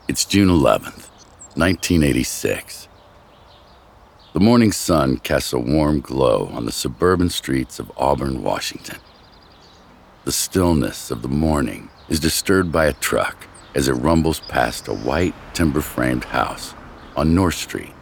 It's June 11th, 1986. The morning sun casts a warm glow on the suburban streets of Auburn, Washington. The stillness of the morning is disturbed by a truck as it rumbles past a white timber-framed house on North Street.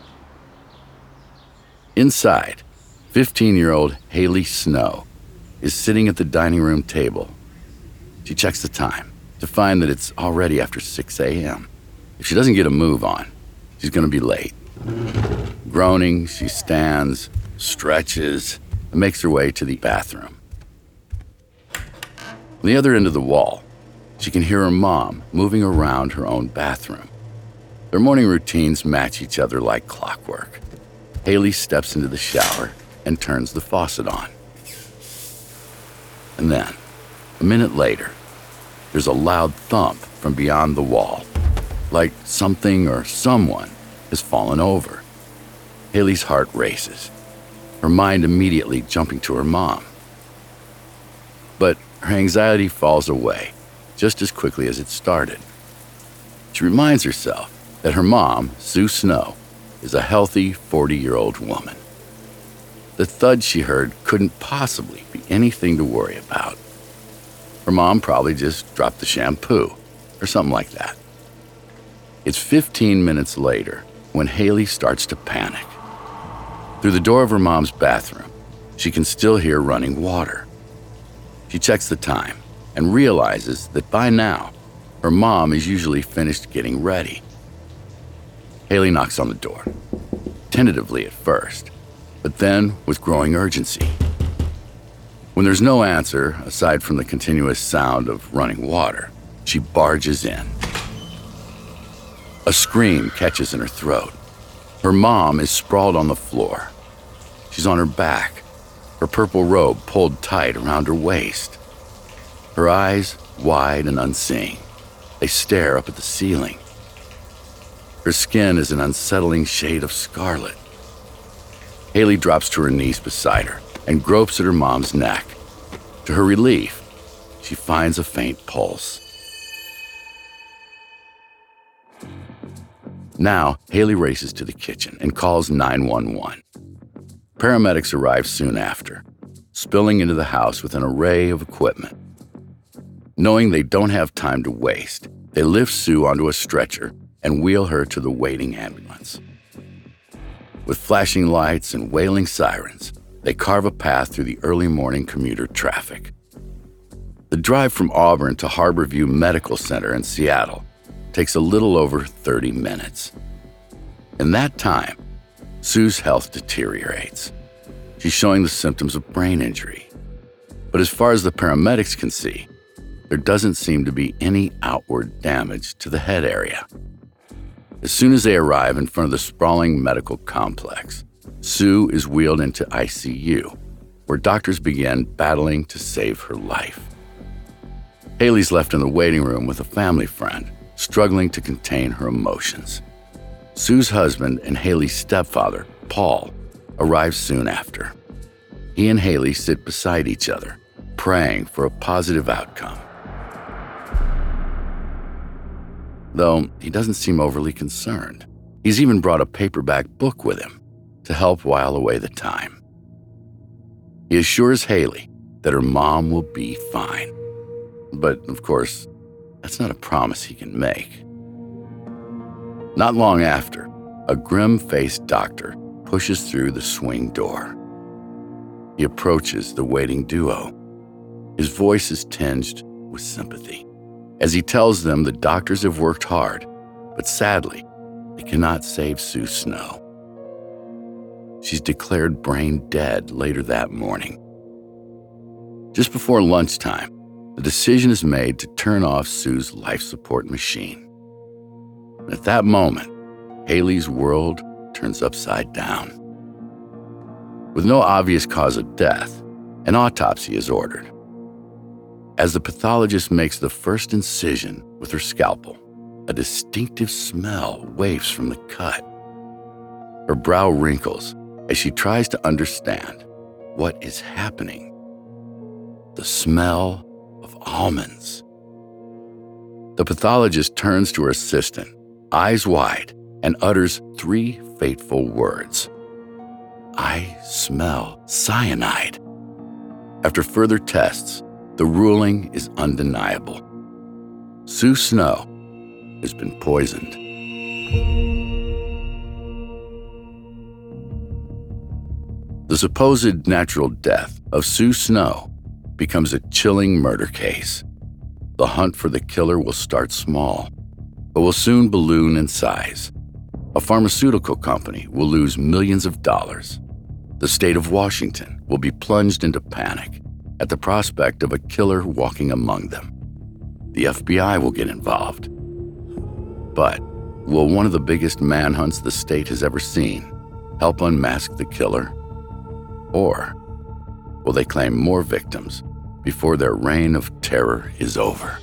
Inside, 15-year-old Haley Snow is sitting at the dining room table. She checks the time to find that it's already after 6 a.m. If she doesn't get a move on, she's going to be late. Groaning, she stands, stretches, and makes her way to the bathroom. On the other end of the wall, she can hear her mom moving around her own bathroom. Their morning routines match each other like clockwork. Haley steps into the shower and turns the faucet on. And then, a minute later, there's a loud thump from beyond the wall, like something or someone has fallen over. Haley's heart races, her mind immediately jumping to her mom. But her anxiety falls away just as quickly as it started. She reminds herself that her mom, Sue Snow, is a healthy 40-year-old woman. The thud she heard couldn't possibly be anything to worry about. Her mom probably just dropped the shampoo or something like that. It's 15 minutes later when Haley starts to panic. Through the door of her mom's bathroom, she can still hear running water. She checks the time and realizes that by now, her mom is usually finished getting ready. Haley knocks on the door, tentatively at first, but then with growing urgency. When there's no answer, aside from the continuous sound of running water, she barges in. A scream catches in her throat. Her mom is sprawled on the floor. She's on her back, her purple robe pulled tight around her waist. Her eyes wide and unseeing. They stare up at the ceiling. Her skin is an unsettling shade of scarlet. Haley drops to her knees beside her and gropes at her mom's neck. To her relief, she finds a faint pulse. Now, Haley races to the kitchen and calls 911. Paramedics arrive soon after, spilling into the house with an array of equipment. Knowing they don't have time to waste, they lift Sue onto a stretcher and wheel her to the waiting ambulance. With flashing lights and wailing sirens, they carve a path through the early morning commuter traffic. The drive from Auburn to Harborview Medical Center in Seattle takes a little over 30 minutes. In that time, Sue's health deteriorates. She's showing the symptoms of brain injury. But as far as the paramedics can see, there doesn't seem to be any outward damage to the head area. As soon as they arrive in front of the sprawling medical complex, Sue is wheeled into ICU, where doctors begin battling to save her life. Haley's left in the waiting room with a family friend, struggling to contain her emotions. Sue's husband and Haley's stepfather, Paul, arrive soon after. He and Haley sit beside each other, praying for a positive outcome. Though he doesn't seem overly concerned. He's even brought a paperback book with him to help while away the time. He assures Haley that her mom will be fine. But, of course, that's not a promise he can make. Not long after, a grim-faced doctor pushes through the swing door. He approaches the waiting duo. His voice is tinged with sympathy as he tells them the doctors have worked hard, but sadly, they cannot save Sue Snow. She's declared brain dead later that morning. Just before lunchtime, the decision is made to turn off Sue's life support machine. At that moment, Haley's world turns upside down. With no obvious cause of death, an autopsy is ordered. As the pathologist makes the first incision with her scalpel, a distinctive smell wafts from the cut. Her brow wrinkles as she tries to understand what is happening. The smell of almonds. The pathologist turns to her assistant, eyes wide, and utters 3 fateful words. "I smell cyanide." After further tests, the ruling is undeniable. Sue Snow has been poisoned. The supposed natural death of Sue Snow becomes a chilling murder case. The hunt for the killer will start small, but will soon balloon in size. A pharmaceutical company will lose millions of dollars. The state of Washington will be plunged into panic at the prospect of a killer walking among them. The FBI will get involved. But will one of the biggest manhunts the state has ever seen help unmask the killer? Or will they claim more victims before their reign of terror is over?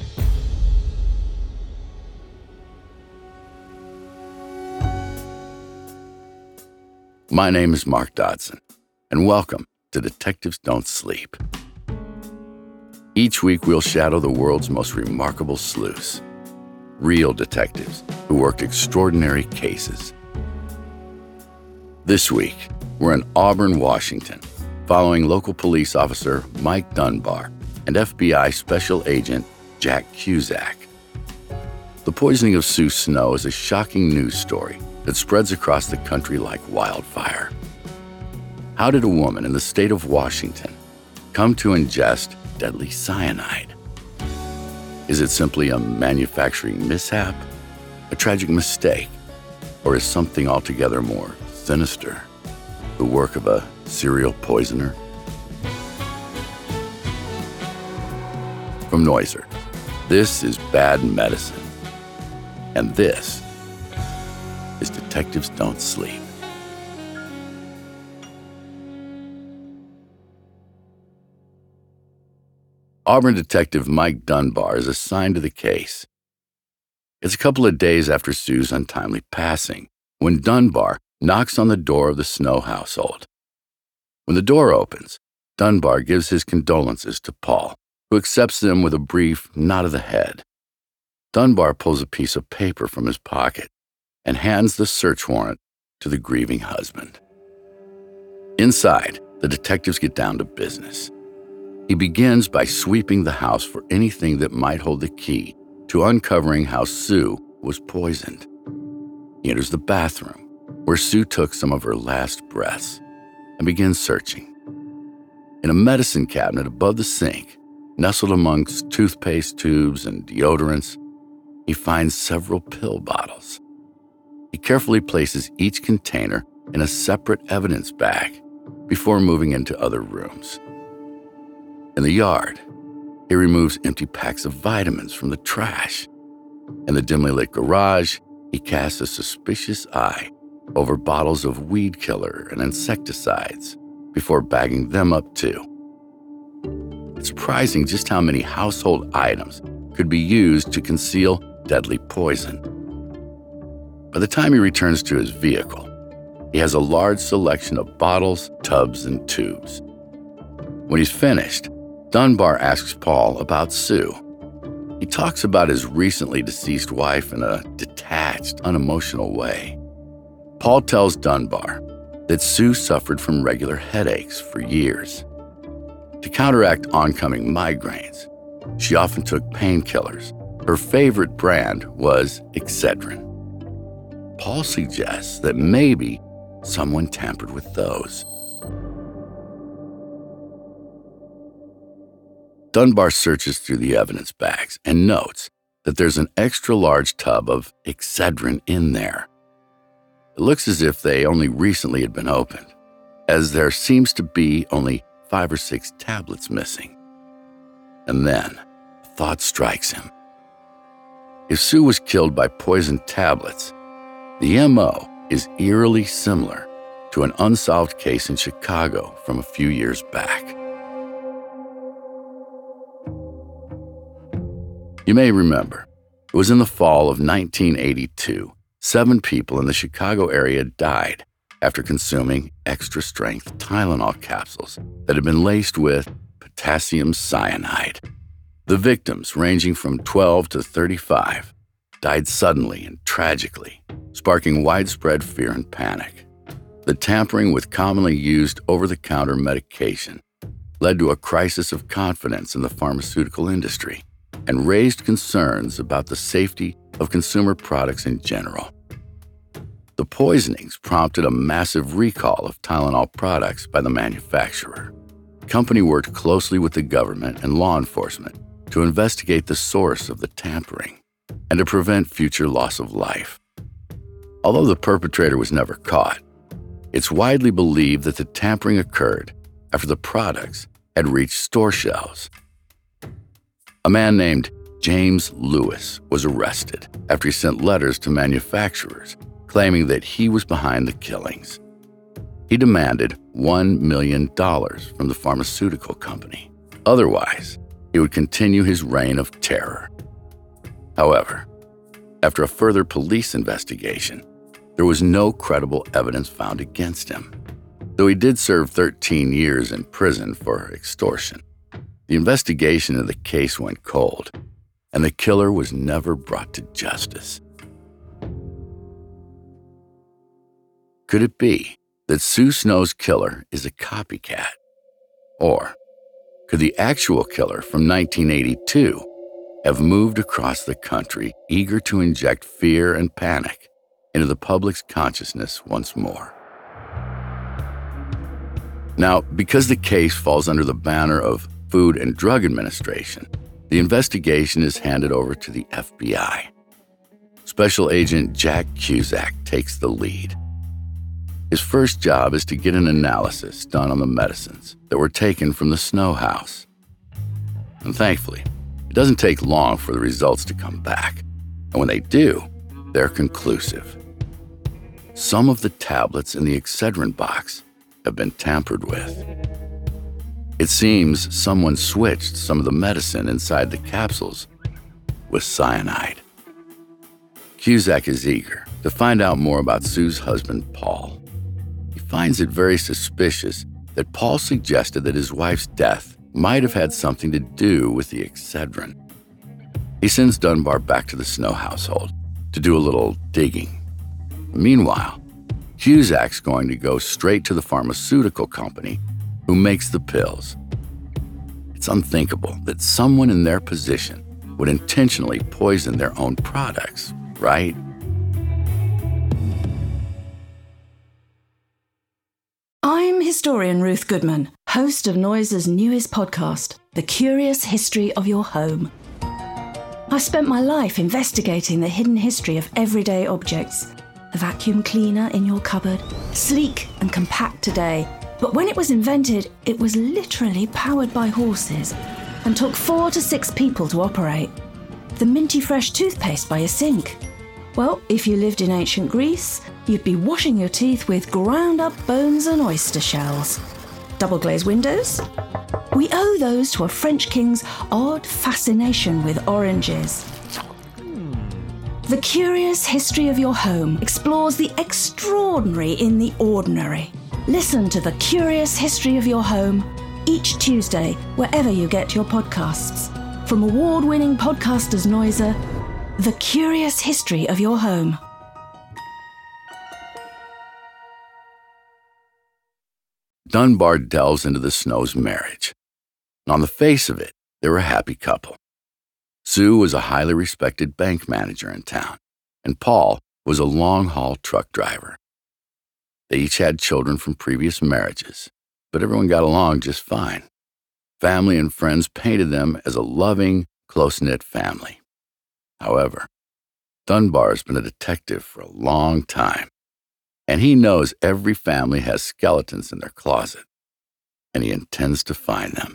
My name is Mark Dodson, and welcome to Detectives Don't Sleep. Each week we'll shadow the world's most remarkable sleuths, real detectives who worked extraordinary cases. This week, we're in Auburn, Washington, following local police officer Mike Dunbar and FBI Special Agent Jack Cusack. The poisoning of Sue Snow is a shocking news story that spreads across the country like wildfire. How did a woman in the state of Washington come to ingest deadly cyanide? Is it simply a manufacturing mishap, a tragic mistake, or is something altogether more sinister, the work of a serial poisoner? From Noiser, this is Bad Medicine, and this is Detectives Don't Sleep. Auburn detective Mike Dunbar is assigned to the case. It's a couple of days after Sue's untimely passing when Dunbar knocks on the door of the Snow household. When the door opens, Dunbar gives his condolences to Paul, who accepts them with a brief nod of the head. Dunbar pulls a piece of paper from his pocket and hands the search warrant to the grieving husband. Inside, the detectives get down to business. He begins by sweeping the house for anything that might hold the key to uncovering how Sue was poisoned. He enters the bathroom, where Sue took some of her last breaths, and begins searching. In a medicine cabinet above the sink, nestled amongst toothpaste tubes and deodorants, he finds several pill bottles. He carefully places each container in a separate evidence bag before moving into other rooms. In the yard, he removes empty packs of vitamins from the trash. In the dimly lit garage, he casts a suspicious eye over bottles of weed killer and insecticides before bagging them up too. It's surprising just how many household items could be used to conceal deadly poison. By the time he returns to his vehicle, he has a large selection of bottles, tubs, and tubes. When he's finished, Dunbar asks Paul about Sue. He talks about his recently deceased wife in a detached, unemotional way. Paul tells Dunbar that Sue suffered from regular headaches for years. To counteract oncoming migraines, she often took painkillers. Her favorite brand was Excedrin. Paul suggests that maybe someone tampered with those. Dunbar searches through the evidence bags and notes that there's an extra-large tub of Excedrin in there. It looks as if they only recently had been opened, as there seems to be only 5 or 6 tablets missing. And then, a thought strikes him. If Sue was killed by poisoned tablets, the MO is eerily similar to an unsolved case in Chicago from a few years back. You may remember, it was in the fall of 1982. 7 people in the Chicago area died after consuming extra-strength Tylenol capsules that had been laced with potassium cyanide. The victims, ranging from 12 to 35, died suddenly and tragically, sparking widespread fear and panic. The tampering with commonly used over-the-counter medication led to a crisis of confidence in the pharmaceutical industry and raised concerns about the safety of consumer products in general. The poisonings prompted a massive recall of Tylenol products by the manufacturer. The company worked closely with the government and law enforcement to investigate the source of the tampering and to prevent future loss of life. Although the perpetrator was never caught, it's widely believed that the tampering occurred after the products had reached store shelves. A man named James Lewis was arrested after he sent letters to manufacturers claiming that he was behind the killings. He demanded $1 million from the pharmaceutical company. Otherwise, he would continue his reign of terror. However, after a further police investigation, there was no credible evidence found against him. Though he did serve 13 years in prison for extortion, the investigation of the case went cold, and the killer was never brought to justice. Could it be that Sue Snow's killer is a copycat? Or could the actual killer from 1982 have moved across the country, eager to inject fear and panic into the public's consciousness once more? Now, because the case falls under the banner of Food and Drug Administration, the investigation is handed over to the FBI. Special Agent Jack Cusack takes the lead. His first job is to get an analysis done on the medicines that were taken from the Snow house. And thankfully, it doesn't take long for the results to come back. And when they do, they're conclusive. Some of the tablets in the Excedrin box have been tampered with. It seems someone switched some of the medicine inside the capsules with cyanide. Cusack is eager to find out more about Sue's husband, Paul. He finds it very suspicious that Paul suggested that his wife's death might have had something to do with the Excedrin. He sends Dunbar back to the Snow household to do a little digging. Meanwhile, Cusack's going to go straight to the pharmaceutical company who makes the pills. It's unthinkable that someone in their position would intentionally poison their own products, right? I'm historian Ruth Goodman, host of Noiser's newest podcast, The Curious History of Your Home. I've spent my life investigating the hidden history of everyday objects. The vacuum cleaner in your cupboard, sleek and compact today, but when it was invented, it was literally powered by horses and took 4 to 6 people to operate. The minty fresh toothpaste by your sink. Well, if you lived in ancient Greece, you'd be washing your teeth with ground up bones and oyster shells. Double glazed windows? We owe those to a French king's odd fascination with oranges. The Curious History of Your Home explores the extraordinary in the ordinary. Listen to The Curious History of Your Home each Tuesday, wherever you get your podcasts. From award-winning podcasters Noiser, The Curious History of Your Home. Dunbar delves into the Snow's marriage. On the face of it, they were a happy couple. Sue was a highly respected bank manager in town, and Paul was a long-haul truck driver. They each had children from previous marriages, but everyone got along just fine. Family and friends painted them as a loving, close-knit family. However, Dunbar's been a detective for a long time, and he knows every family has skeletons in their closet, and he intends to find them.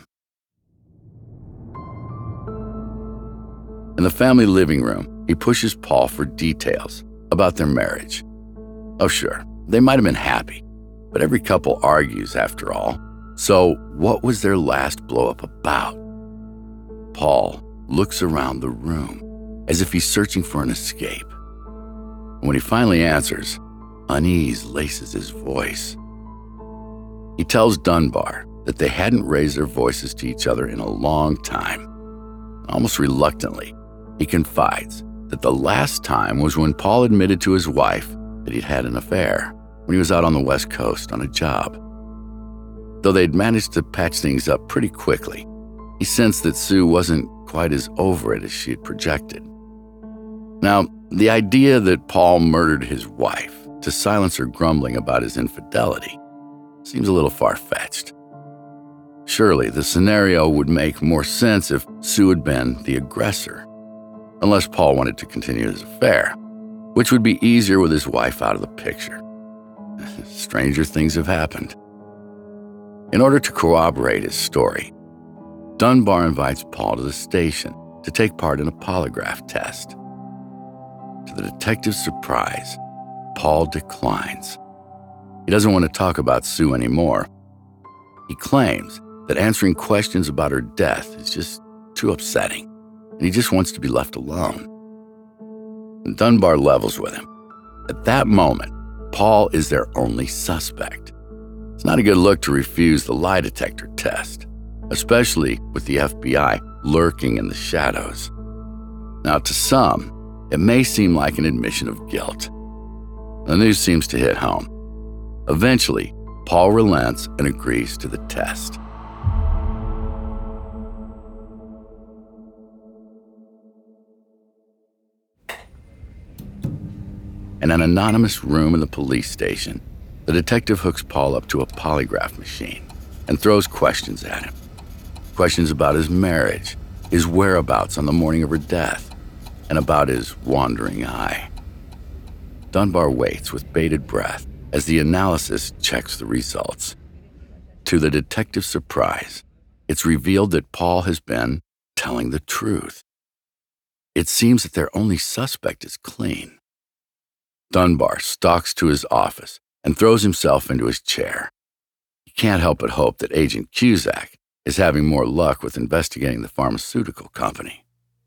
In the family living room, he pushes Paul for details about their marriage. Oh, sure, they might have been happy, but every couple argues after all. So what was their last blow-up about? Paul looks around the room as if he's searching for an escape. And when he finally answers, unease laces his voice. He tells Dunbar that they hadn't raised their voices to each other in a long time. Almost reluctantly, he confides that the last time was when Paul admitted to his wife that he'd had an affair when he was out on the West Coast on a job. Though they'd managed to patch things up pretty quickly, he sensed that Sue wasn't quite as over it as she had projected. Now, the idea that Paul murdered his wife to silence her grumbling about his infidelity seems a little far-fetched. Surely the scenario would make more sense if Sue had been the aggressor, unless Paul wanted to continue his affair, which would be easier with his wife out of the picture. Stranger things have happened. In order to corroborate his story, Dunbar invites Paul to the station to take part in a polygraph test. To the detective's surprise, Paul declines. He doesn't want to talk about Sue anymore. He claims that answering questions about her death is just too upsetting, and he just wants to be left alone. And Dunbar levels with him. At that moment, Paul is their only suspect. It's not a good look to refuse the lie detector test, especially with the FBI lurking in the shadows. Now, to some, it may seem like an admission of guilt. The news seems to hit home. Eventually, Paul relents and agrees to the test. In an anonymous room in the police station, the detective hooks Paul up to a polygraph machine and throws questions at him. Questions about his marriage, his whereabouts on the morning of her death, and about his wandering eye. Dunbar waits with bated breath as the analysis checks the results. To the detective's surprise, it's revealed that Paul has been telling the truth. It seems that their only suspect is clean. Dunbar stalks to his office and throws himself into his chair. He can't help but hope that Agent Cusack is having more luck with investigating the pharmaceutical company.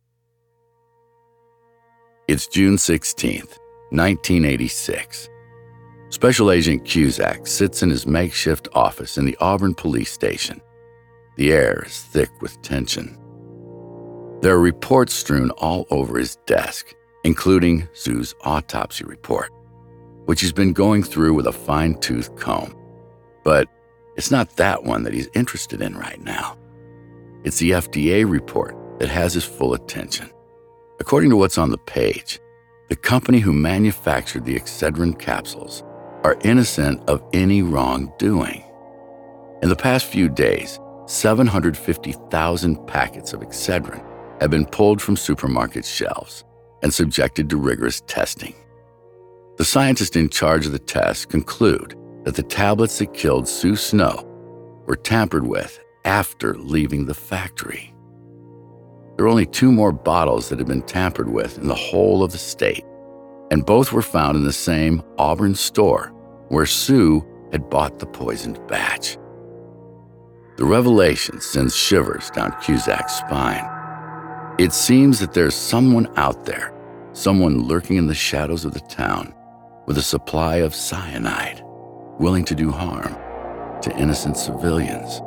It's June 16th, 1986. Special Agent Cusack sits in his makeshift office in the Auburn police station. The air is thick with tension. There are reports strewn all over his desk, including Sue's autopsy report, which he's been going through with a fine-tooth comb. But it's not that one that he's interested in right now. It's the FDA report that has his full attention. According to what's on the page, the company who manufactured the Excedrin capsules are innocent of any wrongdoing. In the past few days, 750,000 packets of Excedrin have been pulled from supermarket shelves and subjected to rigorous testing. The scientists in charge of the test conclude that the tablets that killed Sue Snow were tampered with after leaving the factory. There are only 2 more bottles that have been tampered with in the whole of the state, and both were found in the same Auburn store where Sue had bought the poisoned batch. The revelation sends shivers down Cusack's spine. It seems that there's someone out there, someone lurking in the shadows of the town, with a supply of cyanide, willing to do harm to innocent civilians.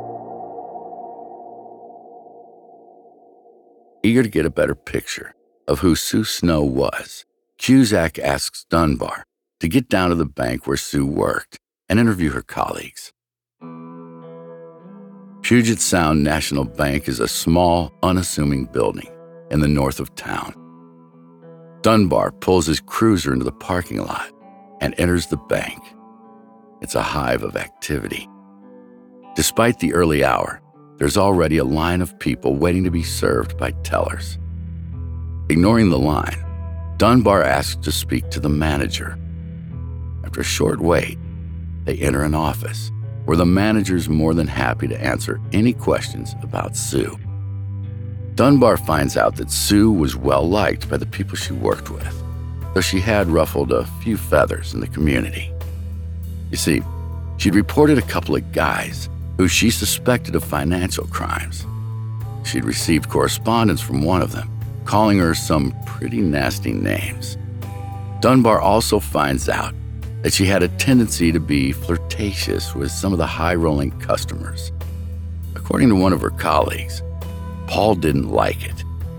Eager to get a better picture of who Sue Snow was, Cusack asks Dunbar to get down to the bank where Sue worked and interview her colleagues. Puget Sound National Bank is a small, unassuming building in the north of town. Dunbar pulls his cruiser into the parking lot and enters the bank. It's a hive of activity. Despite the early hour, there's already a line of people waiting to be served by tellers. Ignoring the line, Dunbar asks to speak to the manager. After a short wait, they enter an office where the manager's more than happy to answer any questions about Sue. Dunbar finds out that Sue was well-liked by the people she worked with, though she had ruffled a few feathers in the community. You see, she'd reported a couple of guys who she suspected of financial crimes. She'd received correspondence from one of them, calling her some pretty nasty names. Dunbar also finds out that she had a tendency to be flirtatious with some of the high-rolling customers. According to one of her colleagues, Paul didn't like it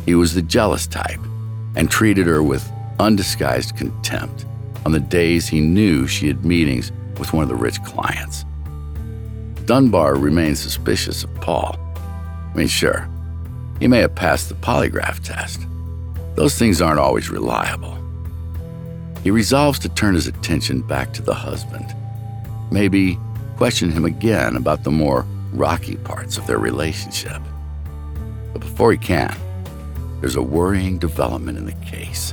He was the jealous type and treated her with undisguised contempt on the days he knew she had meetings with one of the rich clients. Dunbar remained suspicious of Paul. Sure, he may have passed the polygraph test. Those things aren't always reliable. He resolves to turn his attention back to the husband. Maybe question him again about the more rocky parts of their relationship. But before he can, there's a worrying development in the case.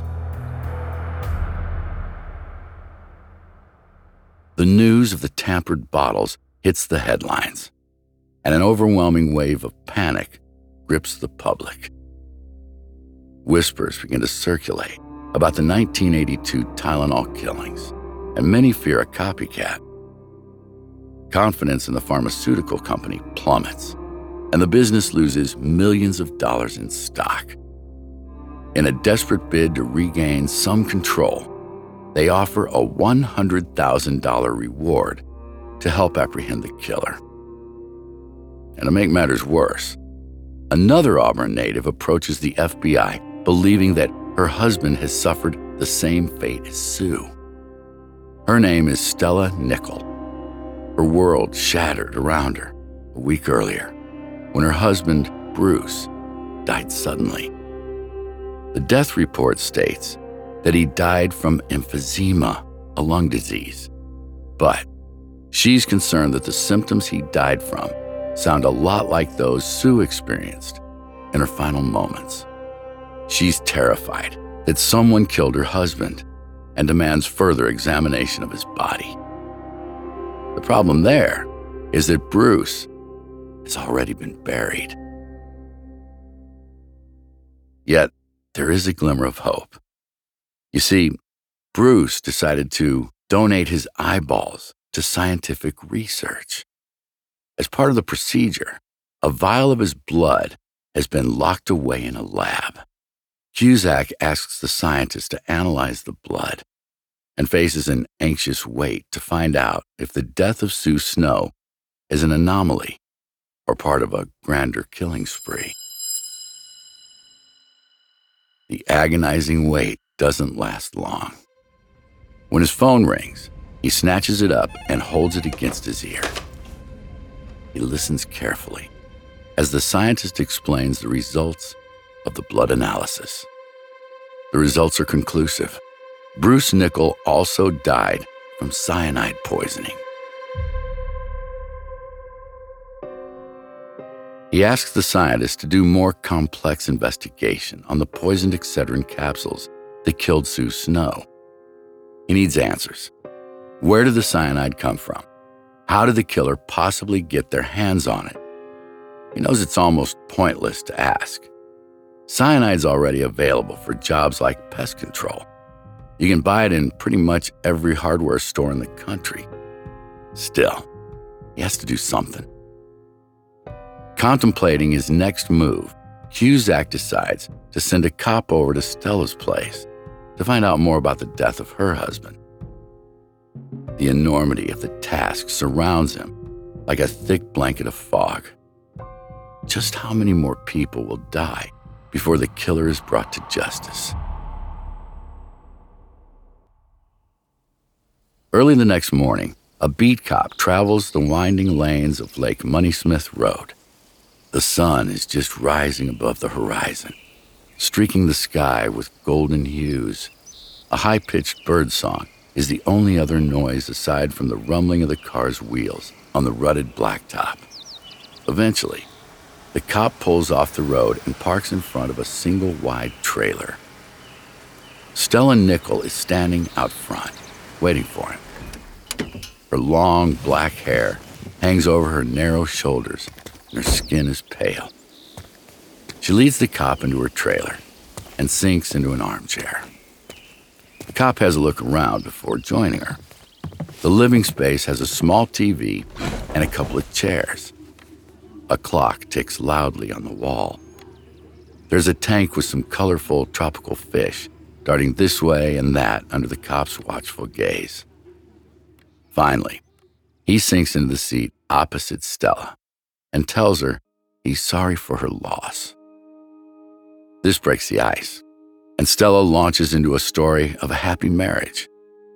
The news of the tampered bottles hits the headlines, and an overwhelming wave of panic grips the public. Whispers begin to circulate about the 1982 Tylenol killings, and many fear a copycat. Confidence in the pharmaceutical company plummets, and the business loses millions of dollars in stock. In a desperate bid to regain some control, they offer a $100,000 reward to help apprehend the killer. And to make matters worse, another Auburn native approaches the FBI believing that her husband has suffered the same fate as Sue. Her name is Stella Nickell. Her world shattered around her a week earlier when her husband, Bruce, died suddenly. The death report states that he died from emphysema, a lung disease. But she's concerned that the symptoms he died from sound a lot like those Sue experienced in her final moments. She's terrified that someone killed her husband and demands further examination of his body. The problem there is that Bruce has already been buried. Yet, there is a glimmer of hope. You see, Bruce decided to donate his eyeballs to scientific research. As part of the procedure, a vial of his blood has been locked away in a lab. Cusack asks the scientist to analyze the blood and faces an anxious wait to find out if the death of Sue Snow is an anomaly or part of a grander killing spree. The agonizing wait doesn't last long. When his phone rings, he snatches it up and holds it against his ear. He listens carefully as the scientist explains the results of the blood analysis. The results are conclusive. Bruce Nickell also died from cyanide poisoning. He asks the scientist to do more complex investigation on the poisoned Excedrin capsules that killed Sue Snow. He needs answers. Where did the cyanide come from? How did the killer possibly get their hands on it? He knows it's almost pointless to ask. Cyanide's already available for jobs like pest control. You can buy it in pretty much every hardware store in the country. Still, he has to do something. Contemplating his next move, Cusack decides to send a cop over to Stella's place to find out more about the death of her husband. The enormity of the task surrounds him like a thick blanket of fog. Just how many more people will die before the killer is brought to justice? Early the next morning, a beat cop travels the winding lanes of Lake Moneysmith Road. The sun is just rising above the horizon, streaking the sky with golden hues. A high-pitched bird song is the only other noise aside from the rumbling of the car's wheels on the rutted blacktop. Eventually, the cop pulls off the road and parks in front of a single-wide trailer. Stella Nickell is standing out front, waiting for him. Her long black hair hangs over her narrow shoulders, and her skin is pale. She leads the cop into her trailer and sinks into an armchair. The cop has a look around before joining her. The living space has a small TV and a couple of chairs. A clock ticks loudly on the wall. There's a tank with some colorful tropical fish darting this way and that under the cop's watchful gaze. Finally, he sinks into the seat opposite Stella and tells her he's sorry for her loss. This breaks the ice, and Stella launches into a story of a happy marriage.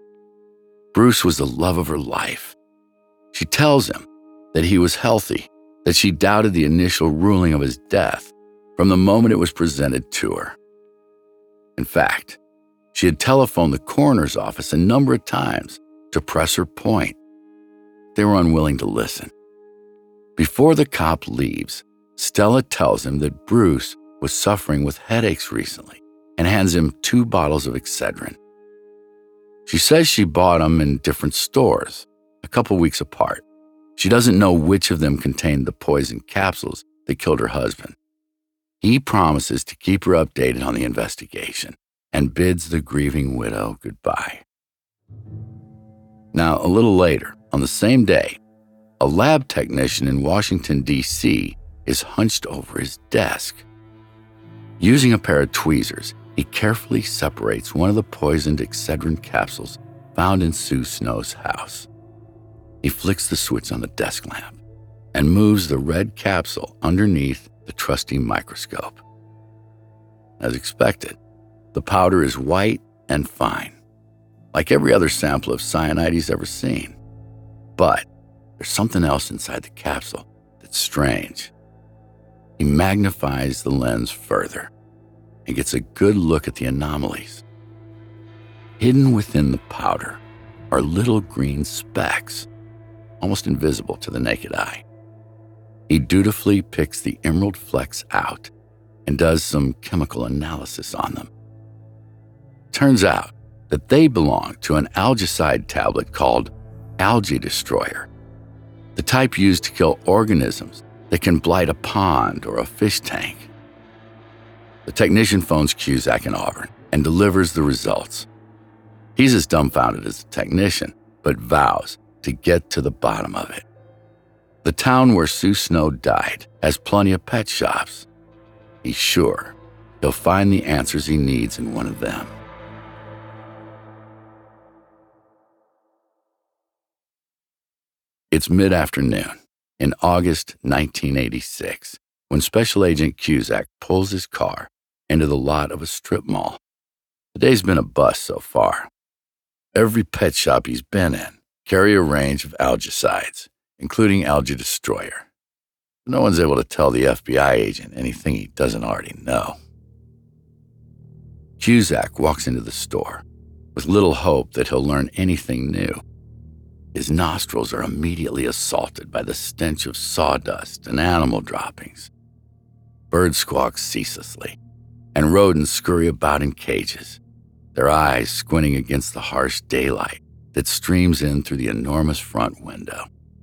Bruce was the love of her life. She tells him that he was healthy, that she doubted the initial ruling of his death from the moment it was presented to her. In fact, she had telephoned the coroner's office a number of times to press her point. They were unwilling to listen. Before the cop leaves, Stella tells him that Bruce was suffering with headaches recently and hands him 2 bottles of Excedrin. She says she bought them in different stores, a couple weeks apart. She doesn't know which of them contained the poison capsules that killed her husband. He promises to keep her updated on the investigation and bids the grieving widow goodbye. Now, a little later, on the same day, a lab technician in Washington, D.C. is hunched over his desk. Using a pair of tweezers, he carefully separates one of the poisoned Excedrin capsules found in Sue Snow's house. He flicks the switch on the desk lamp and moves the red capsule underneath the trusty microscope. As expected, the powder is white and fine, like every other sample of cyanide he's ever seen. But there's something else inside the capsule that's strange. He magnifies the lens further and gets a good look at the anomalies. Hidden within the powder are little green specks, almost invisible to the naked eye. He dutifully picks the emerald flecks out and does some chemical analysis on them. Turns out that they belong to an algicide tablet called Algae Destroyer, the type used to kill organisms that can blight a pond or a fish tank. The technician phones Cusack in Auburn and delivers the results. He's as dumbfounded as the technician, but vows to get to the bottom of it. The town where Sue Snow died has plenty of pet shops. He's sure he'll find the answers he needs in one of them. It's mid-afternoon in August 1986 when Special Agent Cusack pulls his car into the lot of a strip mall. The day's been a bust so far. Every pet shop he's been in carry a range of algicides, including Algae Destroyer. No one's able to tell the FBI agent anything he doesn't already know. Cusack walks into the store with little hope that he'll learn anything new. His nostrils are immediately assaulted by the stench of sawdust and animal droppings. Birds squawk ceaselessly, and rodents scurry about in cages, their eyes squinting against the harsh daylight that streams in through the enormous front window.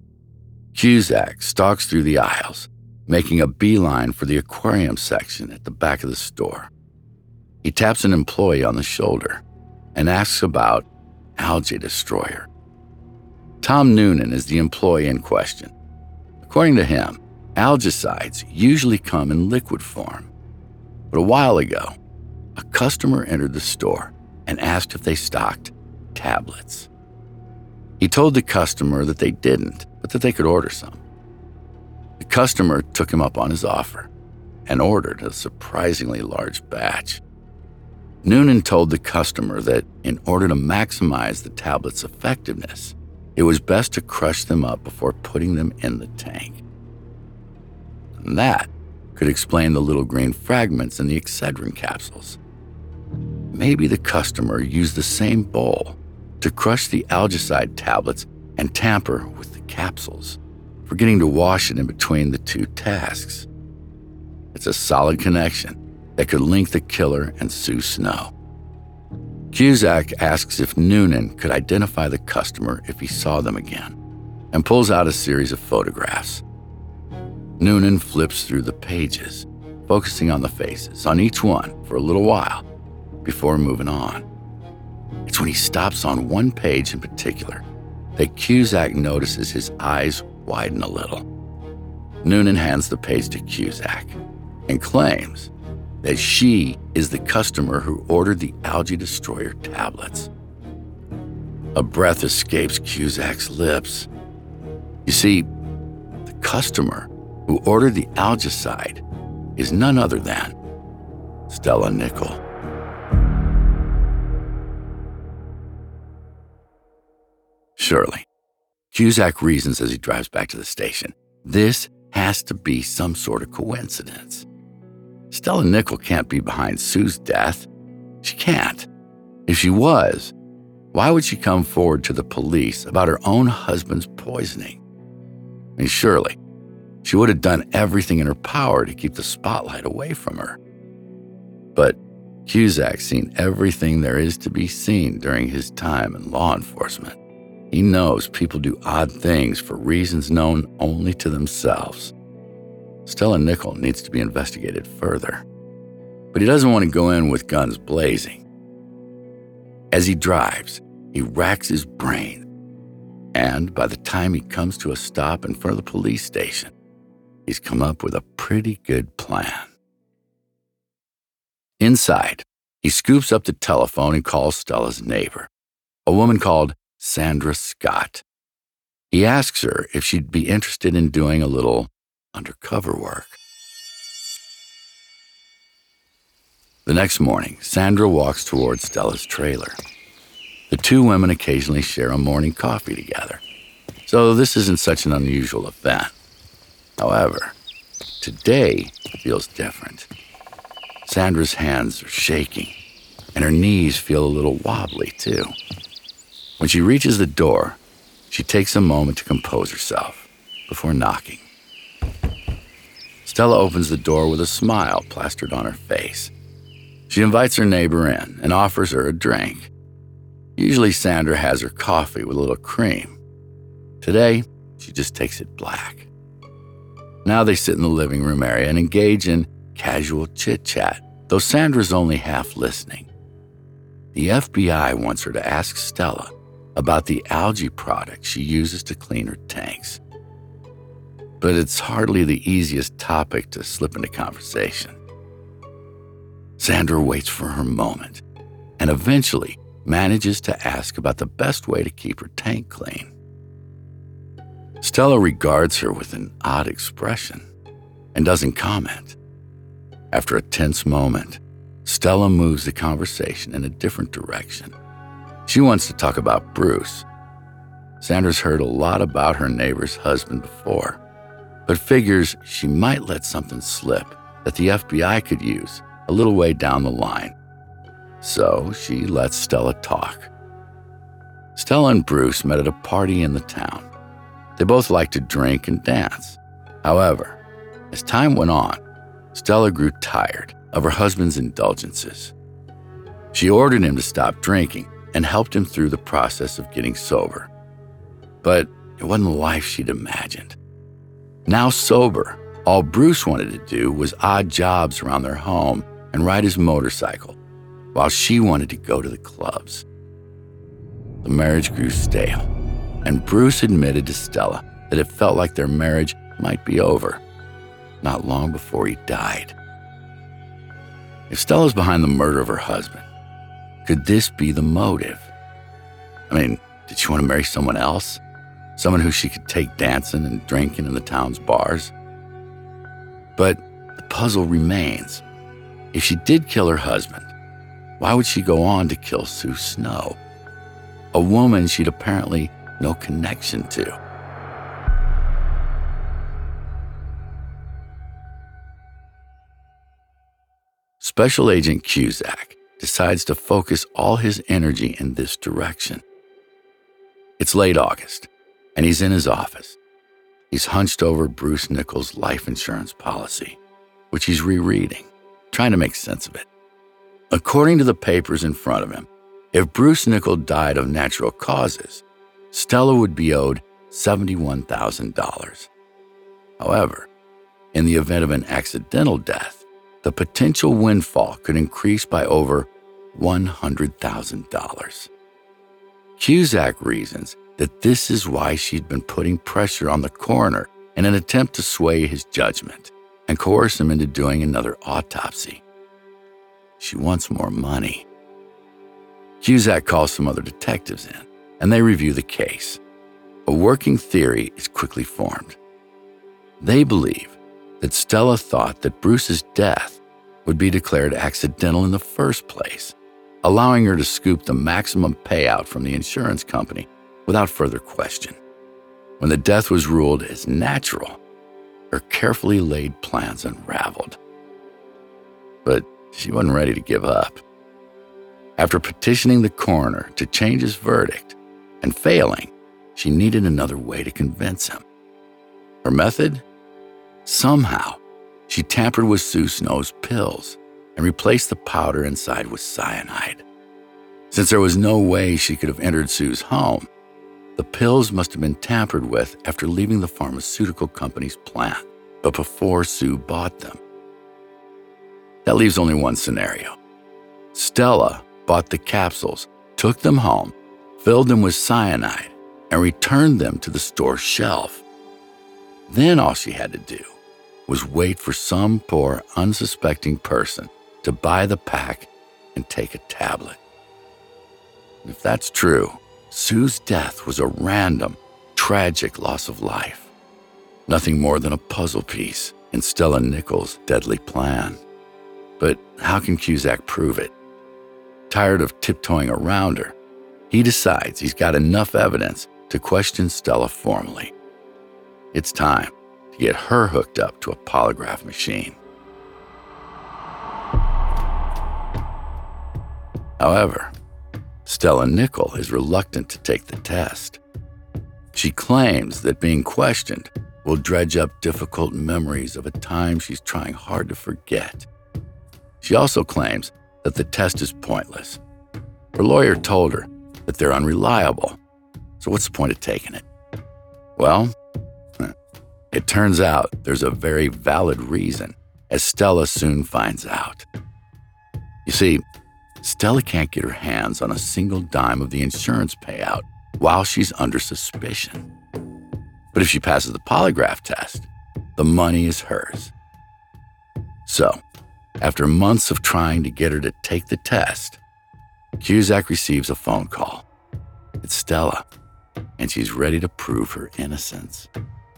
Cusack stalks through the aisles, making a beeline for the aquarium section at the back of the store. He taps an employee on the shoulder and asks about Algae Destroyer. Tom Noonan is the employee in question. According to him, algicides usually come in liquid form. But a while ago, a customer entered the store and asked if they stocked tablets. He told the customer that they didn't, but that they could order some. The customer took him up on his offer and ordered a surprisingly large batch. Noonan told the customer that in order to maximize the tablet's effectiveness, it was best to crush them up before putting them in the tank. And that could explain the little green fragments in the Excedrin capsules. Maybe the customer used the same bowl to crush the algicide tablets and tamper with the capsules, forgetting to wash it in between the two tasks. It's a solid connection that could link the killer and Sue Snow. Cusack asks if Noonan could identify the customer if he saw them again, and pulls out a series of photographs. Noonan flips through the pages, focusing on the faces on each one for a little while before moving on. It's when he stops on one page in particular that Cusack notices his eyes widen a little. Noonan hands the page to Cusack and claims that she is the customer who ordered the Algae Destroyer tablets. A breath escapes Cusack's lips. You see, the customer who ordered the algicide is none other than Stella Nickell. Surely, Cusack reasons as he drives back to the station, this has to be some sort of coincidence. Stella Nickell can't be behind Sue's death. She can't. If she was, why would she come forward to the police about her own husband's poisoning? I mean, surely, she would have done everything in her power to keep the spotlight away from her. But Cusack's seen everything there is to be seen during his time in law enforcement. He knows people do odd things for reasons known only to themselves. Stella Nickell needs to be investigated further, but he doesn't want to go in with guns blazing. As he drives, he racks his brain, and by the time he comes to a stop in front of the police station, he's come up with a pretty good plan. Inside, he scoops up the telephone and calls Stella's neighbor, a woman called Sandra Scott. He asks her if she'd be interested in doing a little undercover work. The next morning, Sandra walks towards Stella's trailer. The two women occasionally share a morning coffee together, so this isn't such an unusual event. However, today feels different. Sandra's hands are shaking, and her knees feel a little wobbly too. When she reaches the door, she takes a moment to compose herself before knocking. Stella opens the door with a smile plastered on her face. She invites her neighbor in and offers her a drink. Usually Sandra has her coffee with a little cream. Today, she just takes it black. Now they sit in the living room area and engage in casual chit-chat, though Sandra's only half listening. The FBI wants her to ask Stella about the algae product she uses to clean her tanks. But it's hardly the easiest topic to slip into conversation. Sandra waits for her moment and eventually manages to ask about the best way to keep her tank clean. Stella regards her with an odd expression and doesn't comment. After a tense moment, Stella moves the conversation in a different direction. She wants to talk about Bruce. Sandra's heard a lot about her neighbor's husband before, but figures she might let something slip that the FBI could use a little way down the line. So she lets Stella talk. Stella and Bruce met at a party in the town. They both liked to drink and dance. However, as time went on, Stella grew tired of her husband's indulgences. She ordered him to stop drinking and helped him through the process of getting sober. But it wasn't the life she'd imagined. Now sober, all Bruce wanted to do was odd jobs around their home and ride his motorcycle, while she wanted to go to the clubs. The marriage grew stale, and Bruce admitted to Stella that it felt like their marriage might be over, not long before he died. If Stella's behind the murder of her husband, could this be the motive? I mean, did she want to marry someone else? Someone who she could take dancing and drinking in the town's bars? But the puzzle remains. If she did kill her husband, why would she go on to kill Sue Snow, a woman she'd apparently no connection to? Special Agent Cusack decides to focus all his energy in this direction. It's late August, and he's in his office. He's hunched over Bruce Nickell's life insurance policy, which he's rereading, trying to make sense of it. According to the papers in front of him, if Bruce Nickell died of natural causes, Stella would be owed $71,000. However, in the event of an accidental death, the potential windfall could increase by over $100,000. Cusack reasons that this is why she'd been putting pressure on the coroner in an attempt to sway his judgment and coerce him into doing another autopsy. She wants more money. Cusack calls some other detectives in, and they review the case. A working theory is quickly formed. They believe that Stella thought that Bruce's death would be declared accidental in the first place, allowing her to scoop the maximum payout from the insurance company without further question. When the death was ruled as natural, her carefully laid plans unraveled. But she wasn't ready to give up. After petitioning the coroner to change his verdict and failing, she needed another way to convince him. Her method? Somehow, she tampered with Sue Snow's pills and replaced the powder inside with cyanide. Since there was no way she could have entered Sue's home, the pills must have been tampered with after leaving the pharmaceutical company's plant, but before Sue bought them. That leaves only one scenario. Stella bought the capsules, took them home, filled them with cyanide, and returned them to the store shelf. Then all she had to do was wait for some poor, unsuspecting person to buy the pack and take a tablet. If that's true, Sue's death was a random, tragic loss of life. Nothing more than a puzzle piece in Stella Nichols' deadly plan. But how can Cusack prove it? Tired of tiptoeing around her, he decides he's got enough evidence to question Stella formally. It's time to get her hooked up to a polygraph machine. However, Stella Nichol is reluctant to take the test. She claims that being questioned will dredge up difficult memories of a time she's trying hard to forget. She also claims that the test is pointless. Her lawyer told her that they're unreliable, so what's the point of taking it? Well, it turns out there's a very valid reason, as Stella soon finds out. You see, Stella can't get her hands on a single dime of the insurance payout while she's under suspicion. But if she passes the polygraph test, the money is hers. So, after months of trying to get her to take the test, Cusack receives a phone call. It's Stella, and she's ready to prove her innocence.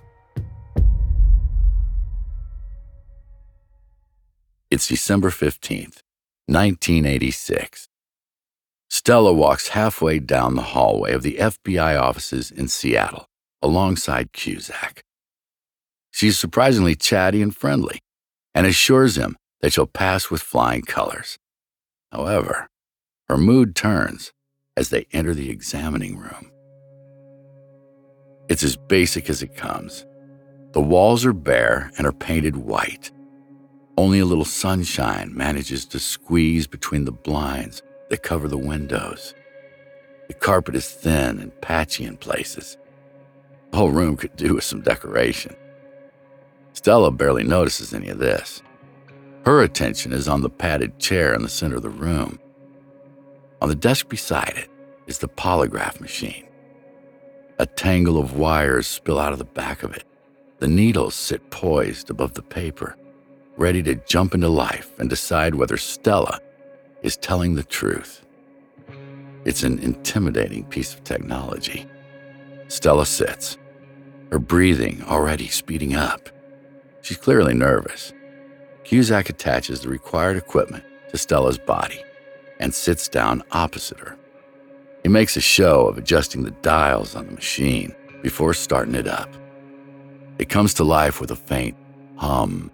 It's December 15th, 1986. Stella walks halfway down the hallway of the FBI offices in Seattle, alongside Cusack. She's surprisingly chatty and friendly, and assures him that she'll pass with flying colors. However, her mood turns as they enter the examining room. It's as basic as it comes. The walls are bare and are painted white. Only a little sunshine manages to squeeze between the blinds that cover the windows. The carpet is thin and patchy in places. The whole room could do with some decoration. Stella barely notices any of this. Her attention is on the padded chair in the center of the room. On the desk beside it is the polygraph machine. A tangle of wires spill out of the back of it. The needles sit poised above the paper, ready to jump into life and decide whether Stella is telling the truth. It's an intimidating piece of technology. Stella sits, her breathing already speeding up. She's clearly nervous. Cusack attaches the required equipment to Stella's body and sits down opposite her. He makes a show of adjusting the dials on the machine before starting it up. It comes to life with a faint hum.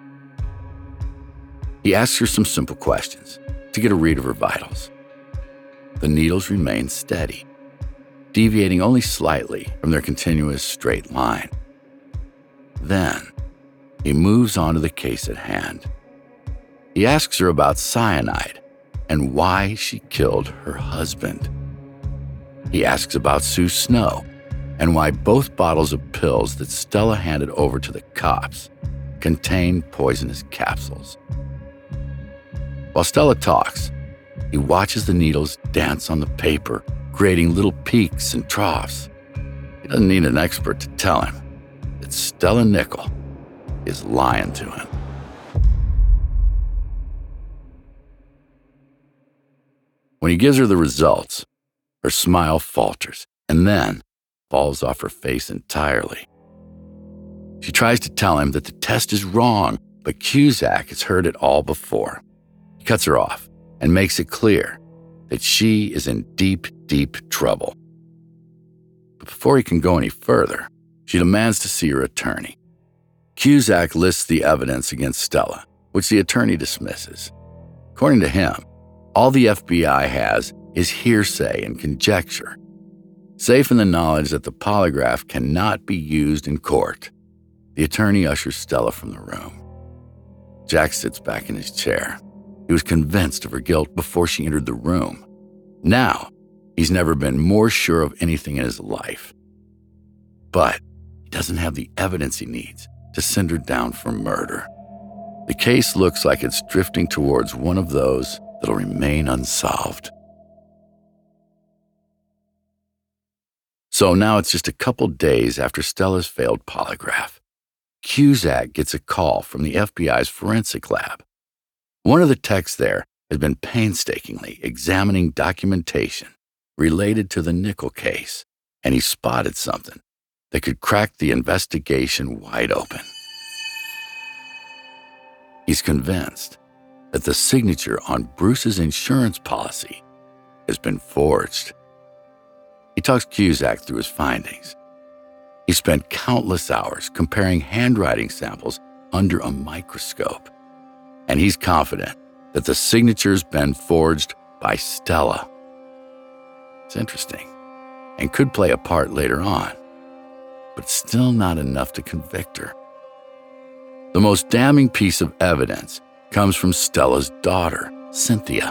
He asks her some simple questions to get a read of her vitals. The needles remain steady, deviating only slightly from their continuous straight line. Then, he moves on to the case at hand. He asks her about cyanide and why she killed her husband. He asks about Sue Snow and why both bottles of pills that Stella handed over to the cops contained poisonous capsules. While Stella talks, he watches the needles dance on the paper, creating little peaks and troughs. He doesn't need an expert to tell him that Stella Nichol is lying to him. When he gives her the results, her smile falters and then falls off her face entirely. She tries to tell him that the test is wrong But Cusack has heard it all before. He cuts her off and makes it clear that she is in deep, deep trouble. But before he can go any further, she demands to see her attorney. Cusack lists the evidence against Stella, which the attorney dismisses. According to him, all the FBI has is hearsay and conjecture, safe in the knowledge that the polygraph cannot be used in court. The attorney ushers Stella from the room. Jack sits back in his chair. He was convinced of her guilt before she entered the room. Now, he's never been more sure of anything in his life. But he doesn't have the evidence he needs to send her down for murder. The case looks like it's drifting towards one of those that'll remain unsolved. So now it's just a couple days after Stella's failed polygraph. Cusack gets a call from the FBI's forensic lab. One of the techs there has been painstakingly examining documentation related to the Nichol case, and he spotted something that could crack the investigation wide open. He's convinced that the signature on Bruce's insurance policy has been forged. He talks Cusack through his findings. He spent countless hours comparing handwriting samples under a microscope, and he's confident that the signature's been forged by Stella. It's interesting and could play a part later on, but still not enough to convict her. The most damning piece of evidence comes from Stella's daughter, Cynthia.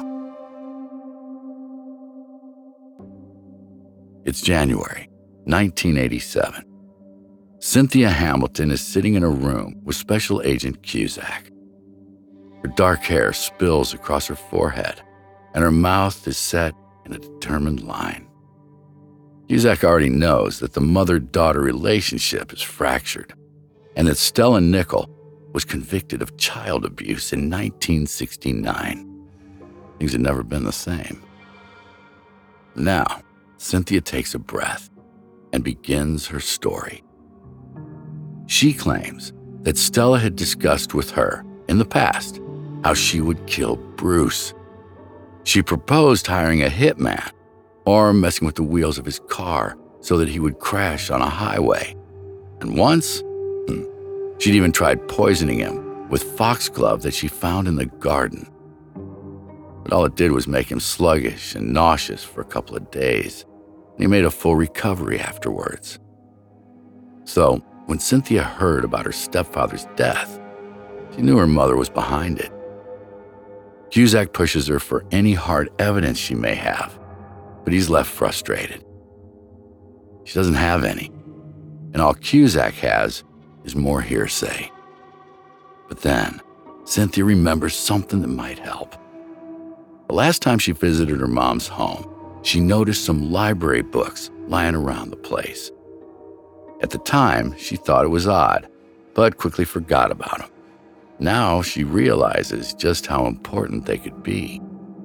It's January 1987. Cynthia Hamilton is sitting in a room with Special Agent Cusack. Her dark hair spills across her forehead, and her mouth is set in a determined line. Cusack already knows that the mother-daughter relationship is fractured, and that Stella Nichol was convicted of child abuse in 1969. Things had never been the same. Now, Cynthia takes a breath and begins her story. She claims that Stella had discussed with her in the past how she would kill Bruce. She proposed hiring a hitman or messing with the wheels of his car so that he would crash on a highway. And once, she'd even tried poisoning him with foxglove that she found in the garden. But all it did was make him sluggish and nauseous for a couple of days, and he made a full recovery afterwards. So, when Cynthia heard about her stepfather's death, she knew her mother was behind it. Cusack pushes her for any hard evidence she may have, but he's left frustrated. She doesn't have any, and all Cusack has is more hearsay. But then, Cynthia remembers something that might help. The last time she visited her mom's home, she noticed some library books lying around the place. At the time, she thought it was odd, but quickly forgot about them. Now she realizes just how important they could be.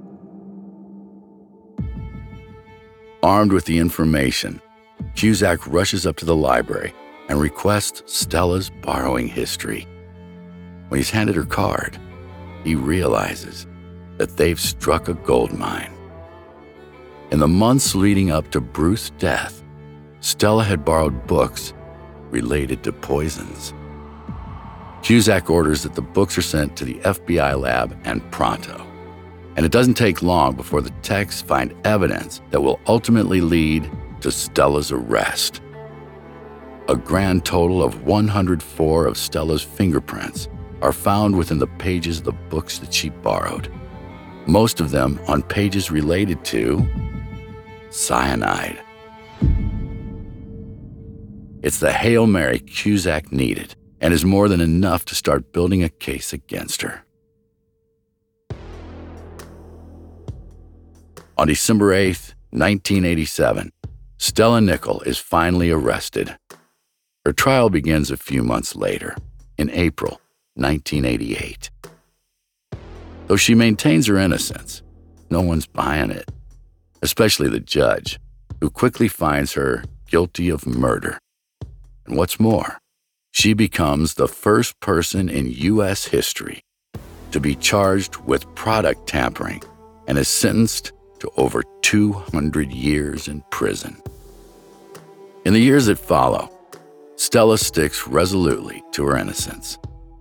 Armed with the information, Cusack rushes up to the library and requests Stella's borrowing history. When he's handed her card, he realizes that they've struck a gold mine. In the months leading up to Bruce's death, Stella had borrowed books related to poisons. Cusack orders that the books are sent to the FBI lab and pronto. And it doesn't take long before the techs find evidence that will ultimately lead to Stella's arrest. A grand total of 104 of Stella's fingerprints are found within the pages of the books that she borrowed, most of them on pages related to cyanide. It's the Hail Mary Cusack needed, and is more than enough to start building a case against her. On December 8th, 1987, Stella Nichol is finally arrested. Her trial begins a few months later, in April 1988. Though she maintains her innocence, no one's buying it, especially the judge, who quickly finds her guilty of murder. And what's more, She becomes the first person in U.S. history to be charged with product tampering and is sentenced to over 200 years in prison. In the years that follow, Stella sticks resolutely to her innocence.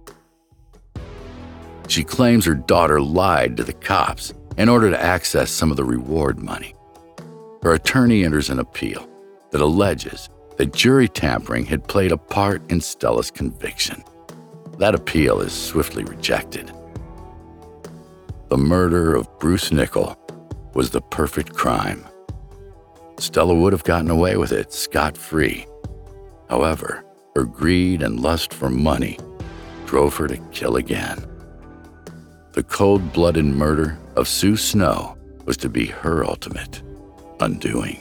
She claims her daughter lied to the cops in order to access some of the reward money. Her attorney enters an appeal that alleges that jury tampering had played a part in Stella's conviction. That appeal is swiftly rejected. The murder of Bruce Nickell was the perfect crime. Stella would have gotten away with it scot-free. However, her greed and lust for money drove her to kill again. The cold-blooded murder of Sue Snow was to be her ultimate undoing.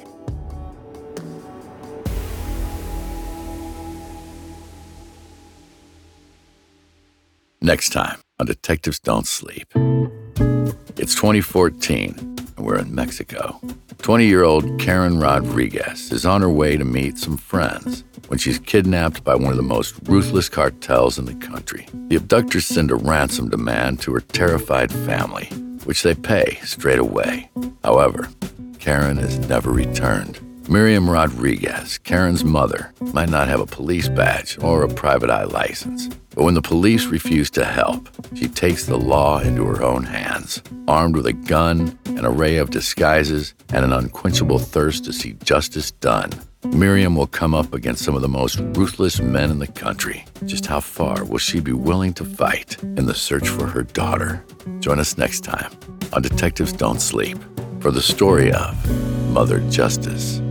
Next time on Detectives Don't Sleep. It's 2014, and we're in Mexico. 20-year-old Karen Rodriguez is on her way to meet some friends when she's kidnapped by one of the most ruthless cartels in the country. The abductors send a ransom demand to her terrified family, which they pay straight away. However, Karen has never returned. Miriam Rodriguez, Karen's mother, might not have a police badge or a private eye license. But when the police refuse to help, she takes the law into her own hands. Armed with a gun, an array of disguises, and an unquenchable thirst to see justice done, Miriam will come up against some of the most ruthless men in the country. Just how far will she be willing to fight in the search for her daughter? Join us next time on Detectives Don't Sleep for the story of Mother Justice.